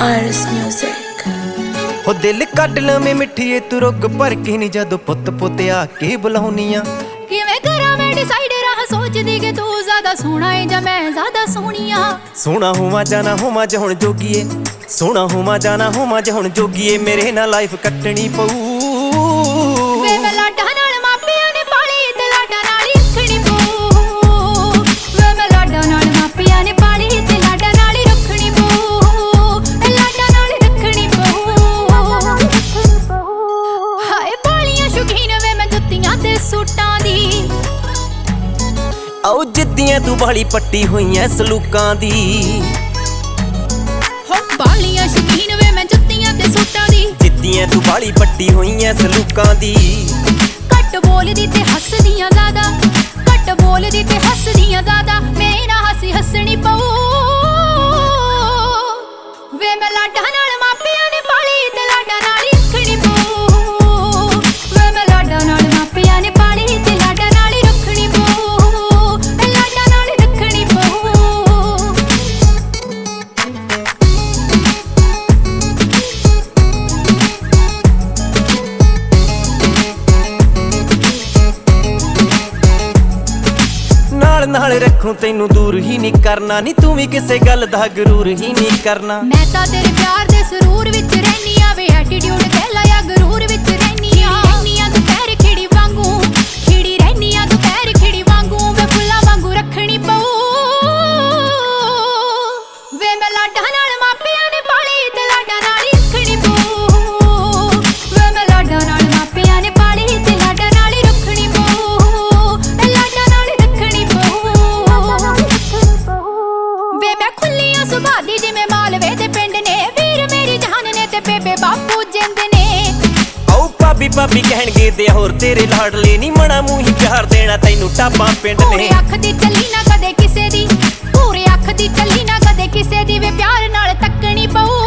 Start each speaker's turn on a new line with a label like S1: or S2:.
S1: Iris Music।
S2: हो दिल cut लवें मिठिए तू रुग भर के नी जदों पुत पुत आके बुलाउनियां
S3: किवें करा मैं डिसाइड रहा सोचदी कि तू ज्यादा सोहना है जां मैं ज्यादा सोहणिया।
S2: सोहना होवां जाना होवां ज हुण जोगीए सोहना होवां जाना होवां ज हुण जोगीए मेरे नाल लाइफ कटनी पऊ
S3: वे मैं लाडा नाल मापियां ने पाली ते लाडा नाल ही रखनी पऊ। वे मैं लाडा नाल मापियां ने पाली ते लाडा नाल ही रखनी पऊ। लाडा नाल रखनी पऊ। हाय बालियां शौकीन वे मैं जुत्तियां ते सूटां दी
S2: आओ जिद्दियां तू बाली पट्टी होईयां सलूकां दी।
S3: बालियां शौकीन वे मैं जुत्तियां ते सूटां दी
S2: जिद्दियां तू बाली पट्टी होईयां सलूकां दी।
S3: घट बोलदी ते हसदियां ज्यादा घट बोलदी ते हसदियां ज्यादा मैं ना हसी हसनी पऊ। वे मैं लाडा नाल मापियां ने पाली ते लाडा नाल ही रखनी पऊ। वे मैं लाडा नाल मापियां ने पाली ते लाडा नाल ही रखनी पऊ। लाडा नाल रखनी पऊ।
S2: नाल नाल रखूं तैनू दूर ही नहीं करना नी तू भी किसे गल दा गरूर ही नहीं करना।
S3: मैं तां तेरे प्यार दे सुरूर विच रहनी आ वे एटीट्यूड कह लाया गरूर विच रहनी आ दुपहर खिड़ी वांगू खिड़ी रहनी आ दुपहर खिड़ी वांगू वे फुल्लां वांगू रखनी पऊ। वे मैं लाडा नाल मापियां ने पाली ते लाडा नाल ही रखनी पऊ। वे मैं लाडा नाल मापियां ने पाली ते लाडा नाल ही रखनी पऊ। लाडा नाल रखनी पऊ। वे मैं खुल्लियां सुभा दी जिवें मालवे दे पिंड ने वीर मेरी जान ने ते बेबे बापू जिंद ने।
S2: आओ भाभी भाभी कहणगे ते होर तेरे लाडले नी मना मूंह ही प्यार देना तैनू टापां पिंड
S3: पूरे
S2: ने।
S3: अख दी चली ना कदे किसे दी पूरे अख दी चली ना कदे किसे दी वे प्यार नाल तकनी पऊ।